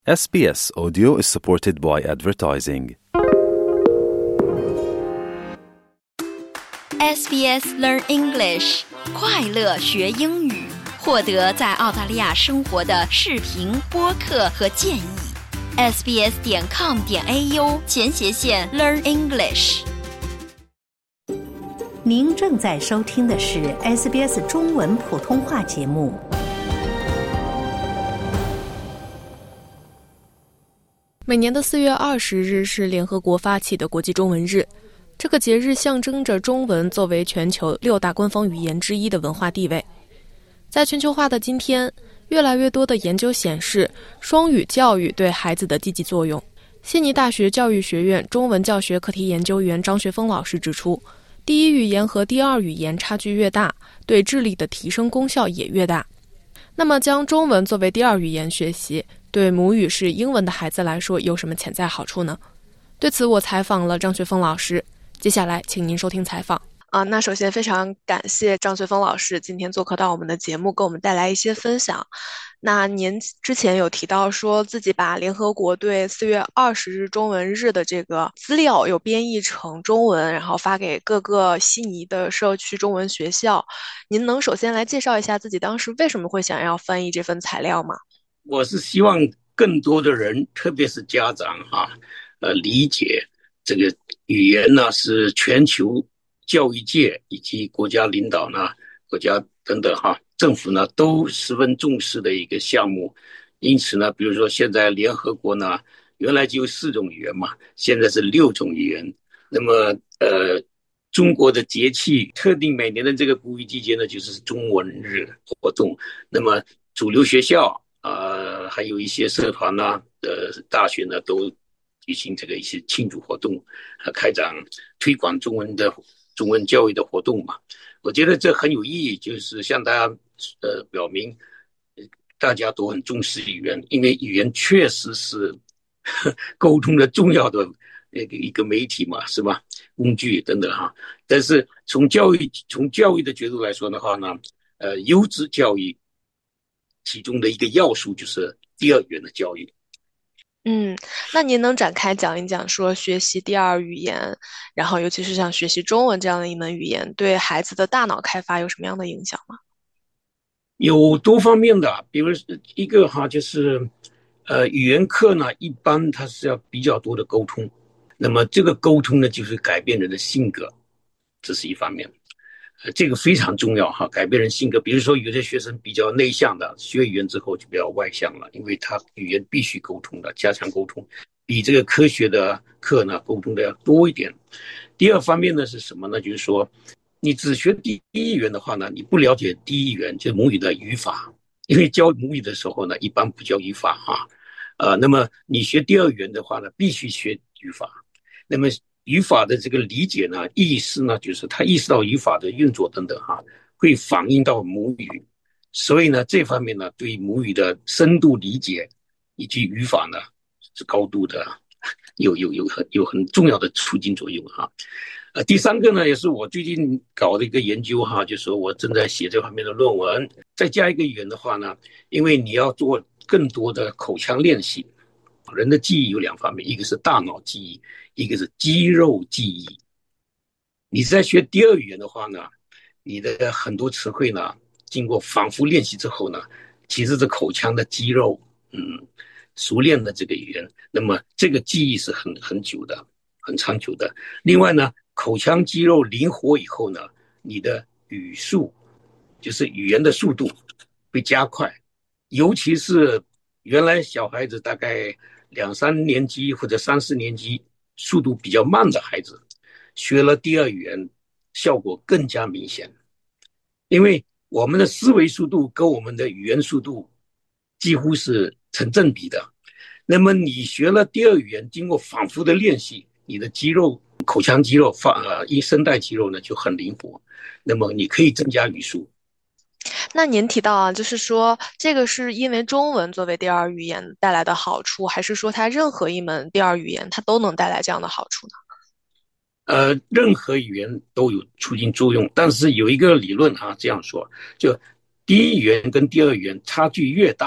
SBS Audio is supported by advertising. SBS Learn English 快乐学英语，获得在澳大利亚生活的视频、播客和建议。sbs.com.au/Learn English。 您正在收听的是 SBS 中文普通话节目。 每年的4月20日是联合国发起的国际中文日，这个节日象征着中文作为全球6大官方语言之一的文化地位。在全球化的今天，越来越多的研究显示双语教育对孩子的积极作用。悉尼大学教育学院中文教学课题研究员张学峰老师指出，第一语言和第二语言差距越大，对智力的提升功效也越大。那么将中文作为第二语言学习，对母语是英文的孩子来说有什么潜在好处呢？对此我采访了张学峰老师，接下来请您收听采访。那首先非常感谢张学峰老师今天做客到我们的节目，给我们带来一些分享。那您之前有提到说自己把联合国对4月20日中文日的这个资料有编译成中文，然后发给各个悉尼的社区中文学校。您能首先来介绍一下自己当时为什么会想要翻译这份材料吗？ 我是希望更多的人，特别是家长理解这个语言呢是全球教育界以及国家领导呢、国家等等政府呢都十分重视的一个项目。因此呢，比如说现在联合国呢原来就有4种语言嘛，现在是6种语言。那么中国的节气特定每年的这个谷雨季节呢就是中文日活动。那么主流学校还有一些社团呢大学呢都举行这个一些庆祝活动，开展推广中文教育的活动嘛。我觉得这很有意义，就是向大家表明大家都很重视语言，因为语言确实是沟通的重要的一个媒体嘛，是吧？工具等等但是从教育的角度来说的话呢，优质教育其中的一个要素就是第二语言的教育。 那您能展开讲一讲说学习第二语言，然后尤其是像学习中文这样的一门语言，对孩子的大脑开发有什么样的影响吗？ 有多方面的，比如一个就是语言课呢一般它是要比较多的沟通，那么这个沟通呢就是改变人的性格，这是一方面。这个非常重要改变人性格。比如说有些学生比较内向的，学语言之后就比较外向了，因为他语言必须沟通的，加强沟通，比这个科学的课呢沟通的要多一点。第二方面呢是什么呢？就是说你只学第一语言的话呢，你不了解第一语言就是母语的语法，因为教母语的时候呢一般不教语法那么你学第二语言的话呢必须学语法。那么语法的这个理解呢、意识呢，就是他意识到语法的运作等等会反映到母语。所以呢，这方面呢，对母语的深度理解以及语法呢，是高度的有很重要的促进作用第三个呢，也是我最近搞的一个研究就是说我正在写这方面的论文。再加一个语言的话呢，因为你要做更多的口腔练习。人的记忆有2方面，一个是大脑记忆，一个是肌肉记忆。你在学第二语言的话呢，你的很多词汇呢，经过反复练习之后呢，其实是口腔的肌肉熟练的这个语言，那么这个记忆是很久的，很长久的。另外呢，口腔肌肉灵活以后呢，你的语速就是语言的速度会加快，尤其是原来小孩子大概2、3年级或者3、4年级速度比较慢的孩子，学了第二语言效果更加明显。因为我们的思维速度跟我们的语言速度几乎是成正比的。那么你学了第二语言，经过反复的练习，你的肌肉、口腔肌肉、声带肌肉呢就很灵活，那么你可以增加语速。 那您提到就是说这个是因为中文作为第二语言带来的好处，还是说它任何一门第二语言它都能带来这样的好处呢？ 任何语言都有促进作用，但是有一个理论这样说，就第一语言跟第二语言差距越大，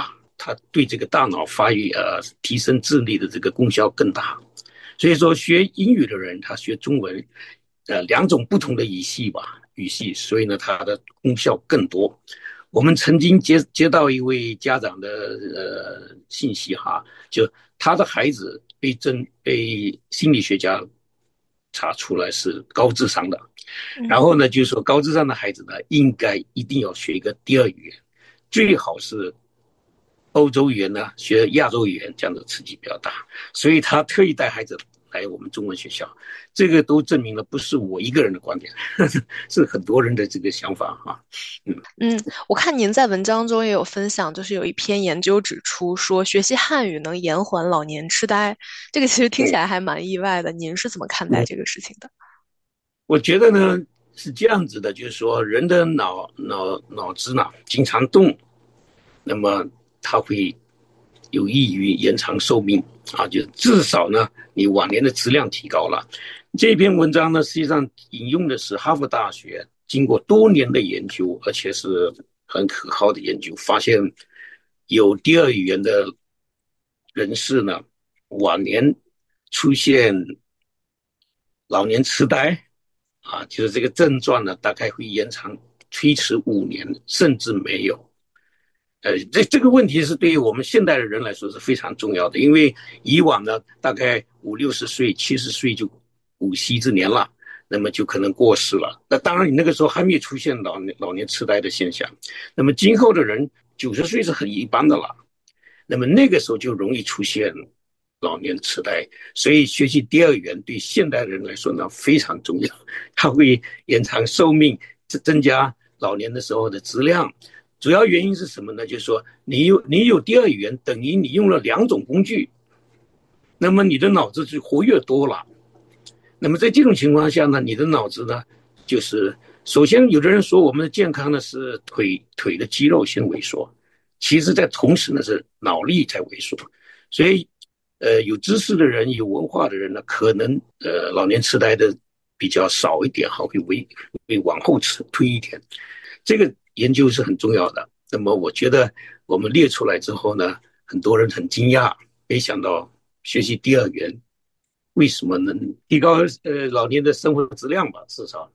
它对这个大脑发育提升智力的这个功效更大。所以说学英语的人他学中文两种不同的语系，所以呢它的功效更多。我们曾经接到一位家长的信息哈，就他的孩子被心理学家查出来是高智商的，然后呢就是说高智商的孩子呢一定要学一个第二语言，最好是欧洲语言呢学亚洲语言，这样的刺激比较大，所以他特意带孩子来我们中文学校，这个都证明了不是我一个人的观点，是很多人的这个想法哈。 我看您在文章中也有分享，就是有一篇研究指出说学习汉语能延缓老年痴呆，这个其实听起来还蛮意外的，您是怎么看待这个事情的？ 我觉得呢是这样子的，就是说人的脑子呢经常动，那么它会有益于延长寿命啊，就至少呢你晚年的质量提高了。这篇文章呢实际上引用的是哈佛大学经过多年的研究，而且是很可靠的研究，发现有第二语言的人士呢晚年出现老年痴呆啊，就是这个症状呢大概会延长推迟5年，甚至没有。这个问题是对于我们现代的人来说是非常重要的，因为以往呢大概50-60岁70岁就古稀之年了，那么就可能过世了。那当然你那个时候还没有出现老年痴呆的现象，那么今后的人90岁是很一般的了，那么那个时候就容易出现老年痴呆。所以学习第二语言对现代人来说呢非常重要，它会延长寿命，增加老年的时候的质量。主要原因是什么呢？就是说你有第二语言，等于你用了2种工具，那么你的脑子就活跃多了。那么在这种情况下呢，你的脑子呢，就是首先有的人说我们的健康呢是腿的肌肉先萎缩，其实在同时呢是脑力在萎缩。所以有知识的人有文化的人呢，可能老年痴呆的比较少一点，会往后推一点。这个研究是很重要的。那么我觉得我们列出来之后呢，很多人很惊讶，没想到学习第二语言为什么能提高老年的生活质量吧，至少。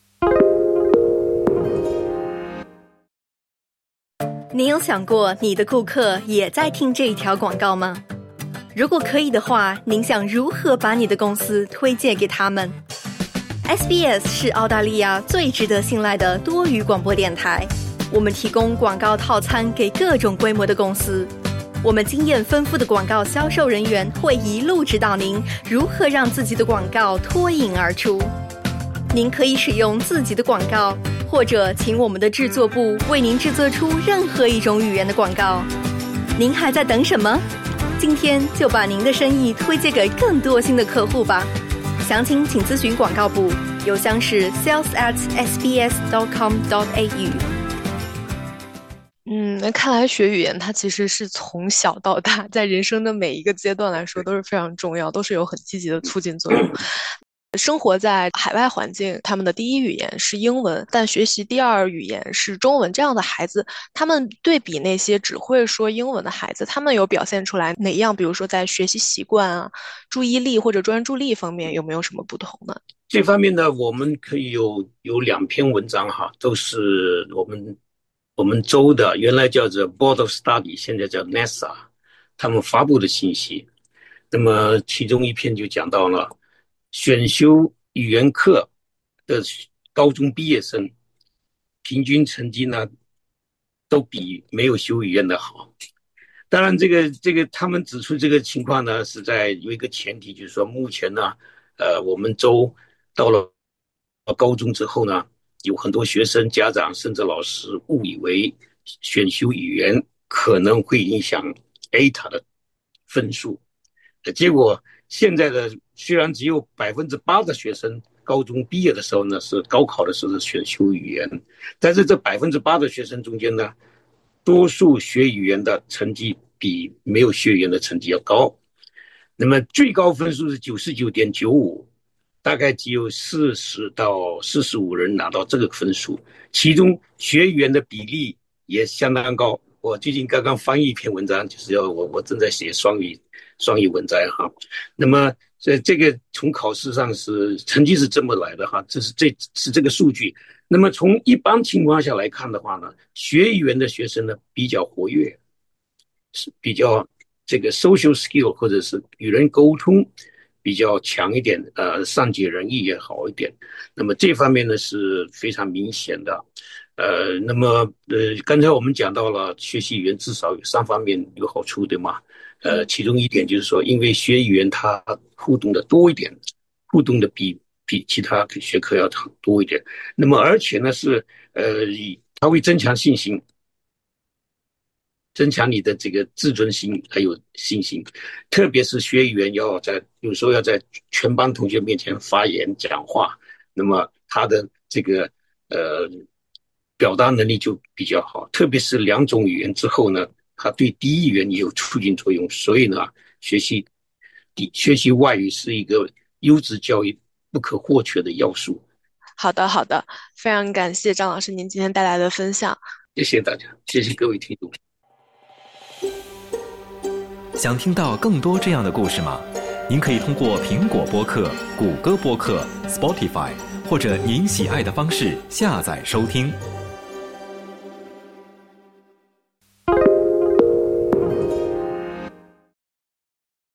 您有想过你的顾客也在听这一条广告吗？如果可以的话，您想如何把你的公司推荐给他们？SBS 是澳大利亚最值得信赖的多语广播电台，我们提供广告套餐给各种规模的公司。我们经验丰富的广告销售人员会一路指导您如何让自己的广告脱颖而出。您可以使用自己的广告，或者请我们的制作部为您制作出任何一种语言的广告。您还在等什么？今天就把您的生意推荐给更多新的客户吧。详情请咨询广告部，邮箱是 sales@sbs.com.au。 那看来学语言它其实是从小到大，在人生的每一个阶段来说都是非常重要，都是有很积极的促进作用。生活在海外环境，他们的第一语言是英文，但学习第二语言是中文，这样的孩子，他们对比那些只会说英文的孩子，他们有表现出来哪样？比如说在学习习惯啊、注意力或者专注力方面有没有什么不同呢？ 这方面呢，我们可以有2篇文章哈，都是我们州的，原来叫做 Board of Study， 现在叫 NASA， 他们发布的信息。那么其中一篇就讲到了选修语言课的高中毕业生平均成绩呢都比没有修语言的好。当然这个他们指出这个情况呢是在有一个前提，就是说目前呢我们州到了高中之后呢，有很多学生家长甚至老师误以为选修语言可能会影响 ATA 的分数，结果现在的虽然只有8%的学生高中毕业的时候呢是高考的时候是选修语言，但是这8%的学生中间呢，多数学语言的成绩比没有学语言的成绩要高。那么最高分数是 99.95， 大概只有40到45人拿到这个分数，其中学语言的比例也相当高， 我最近刚刚翻译一篇文章，就是我正在写双语文摘哈。那么这个从考试上是成绩是这么来的哈，这是这个数据。那么从一般情况下来看的话呢，学语言的学生呢比较活跃，是比较这个 social skill 或者是与人沟通比较强一点，善解人意也好一点。那么这方面呢是非常明显的。那么刚才我们讲到了学习语言至少有3方面有好处，对吗？其中一点就是说，因为学语言它互动的多一点，互动的比其他学科要多一点。那么而且呢是它会增强信心，增强你的这个自尊心还有信心。特别是学语言有时候要在全班同学面前发言讲话，那么他的这个表达能力就比较好。特别是2种语言之后呢，它对第一语言也有促进作用。所以呢，学习外语是一个优质教育不可或缺的要素。 好的，非常感谢张老师您今天带来的分享。 谢谢大家，谢谢各位听众。 想听到更多这样的故事吗？您可以通过苹果播客、谷歌播客、Spotify 或者您喜爱的方式下载收听。